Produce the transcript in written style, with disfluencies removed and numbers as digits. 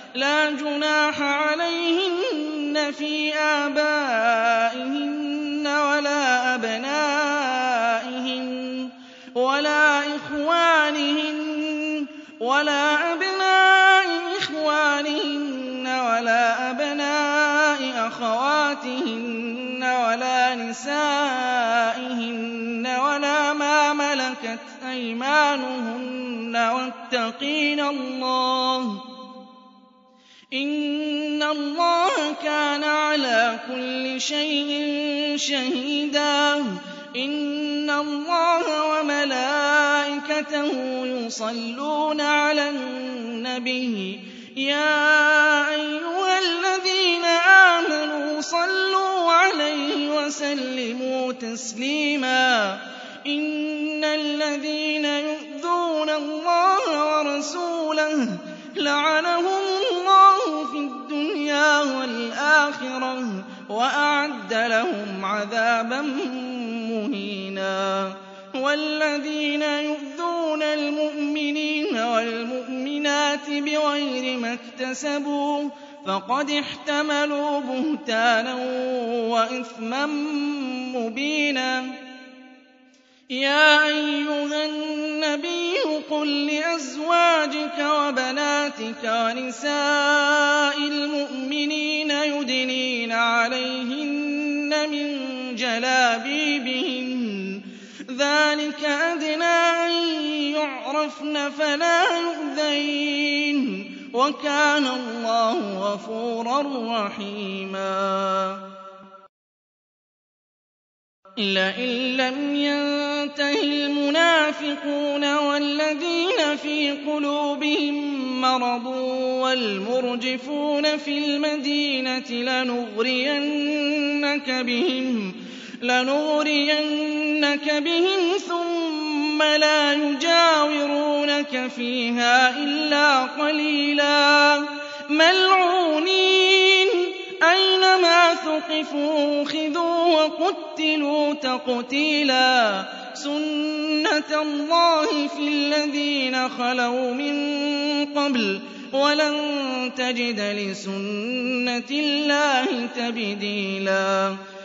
لَا جُنَاحَ عَلَيْهِنَّ فِي آبَائِهِنَّ وَلَا أَبْنَائِهِنَّ وَلَا أَبْنَاءِ إِخْوَانِهِنَّ وَلَا أَبْنَاءِ أَخَوَاتِهِنَّ وَلَا نِسَائِهِنَّ وَلَا مَا مَلَكَتْ أَيْمَانُهُنَّ وَاتَّقِينَ اللَّهَ ۚ إِنَّ اللَّهَ كَانَ عَلَىٰ كُلِّ شَيْءٍ شَهِيدًا. إِنَّ اللَّهَ وَمَلَائِكَتَهُ يُصَلُّونَ عَلَى النَّبِيِّ يَا أَيُّهَا الَّذِينَ آمَنُوا صَلُّوا عَلَيْهِ وَسَلِّمُوا تَسْلِيمًا. إِنَّ الَّذِينَ يُؤْذُونَ اللَّهَ وَرَسُولَهُ لَعَنَهُمُ اللَّهُ في الدُّنْيَا وَالْآخِرَةِ وَأَعَدَّ لَهُمْ عَذَابًا مُّهِينًا. وَالَّذِينَ يُؤْذُونَ الْمُؤْمِنِينَ وَالْمُؤْمِنَاتِ بِغَيْرِ مَا اكْتَسَبُوا فَقَدِ احْتَمَلُوا بُهْتَانًا وَإِثْمًا مُّبِينًا. يَا أَيُّهَا النَّبِيُّ قُل لِّأَزْوَاجِكَ وَبَنَاتِكَ وَنِسَاءِ الْمُؤْمِنِينَ يُدْنِينَ عَلَيْهِنَّ مِن جَلَابِيبِهِنَّ ۚ ذَٰلِكَ أَدْنَىٰ أَن يُعْرَفْنَ فَلَا يُؤْذَيْنَ ۗ وَكَانَ اللَّهُ غَفُورًا رَّحِيمًا. لَئِن لَّمْ يَنتَهِ الْمُنَافِقُونَ وَالَّذِينَ فِي قُلُوبِهِم مَّرَضٌ وَالْمُرْجِفُونَ فِي الْمَدِينَةِ لَنُغْرِيَنَّكَ بِهِمْ ثُمَّ لَا يُجَاوِرُونَكَ فِيهَا إِلَّا قَلِيلًا مَّلْعُونِينَ أَيْنَمَا ثُقِفُوا أُخِذُوا وَقُتِّلُوا تَقْتِيلًا. سُنَّتَ اللَّهِ فِي الَّذِينَ خَلَوْا مِن قَبْلُ ۖ وَلَن تَجِدَ لِسُنَّةِ اللَّهِ تَبْدِيلًا.